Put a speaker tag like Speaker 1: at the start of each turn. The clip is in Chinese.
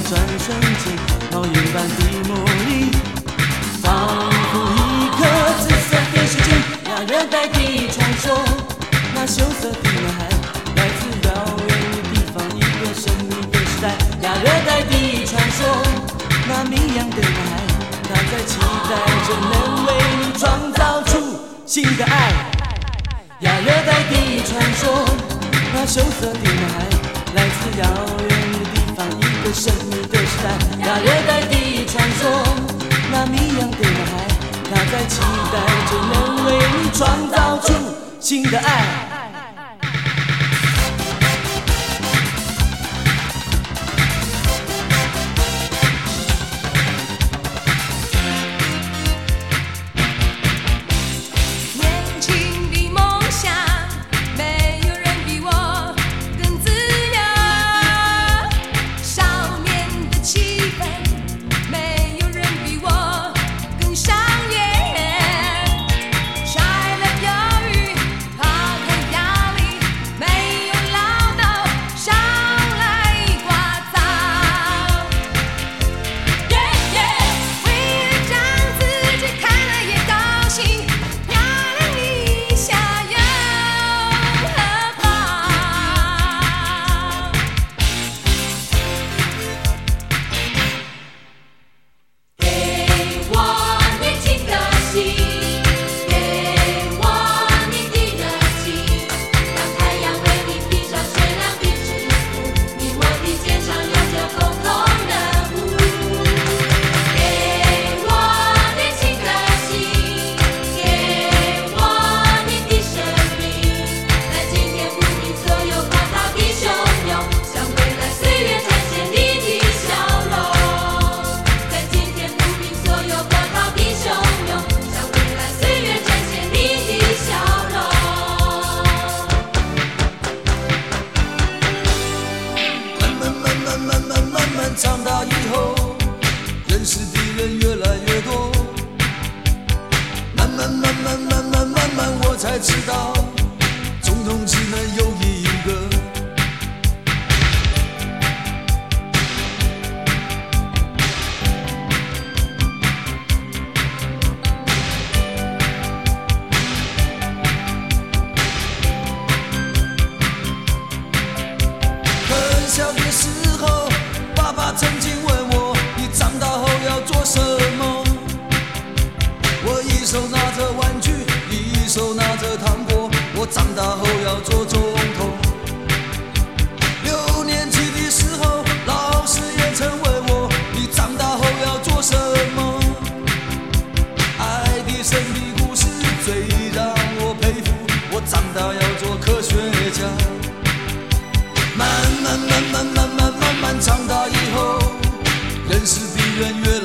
Speaker 1: 转瞬间，冒烟般的魔力，仿佛一颗紫色电视机，那热带的传说，那羞涩的男孩，来自遥远的地方，一个神秘的时代，亚热带的传说，那迷样的男孩，他在期待着能为你创造出新的爱。亚热带的传说，那羞涩的男孩，来自遥远的地方，一个神秘的时代。亚热带的传说，那迷样的男孩，他在期待着能为你创造出新的爱。长大以后，认识的人越来越多，慢慢，我才知道，总统只能有一个。很小的时候，爸爸曾经问我，你长大后要做什么？我一手拿着玩具，一手拿着糖果，我长大后要做总统。6年级的时候，老师也曾问我，你长大后要做什么？爱迪生的故事最让我佩服，我长大要做科学家。慢慢长大以后，认识的人越来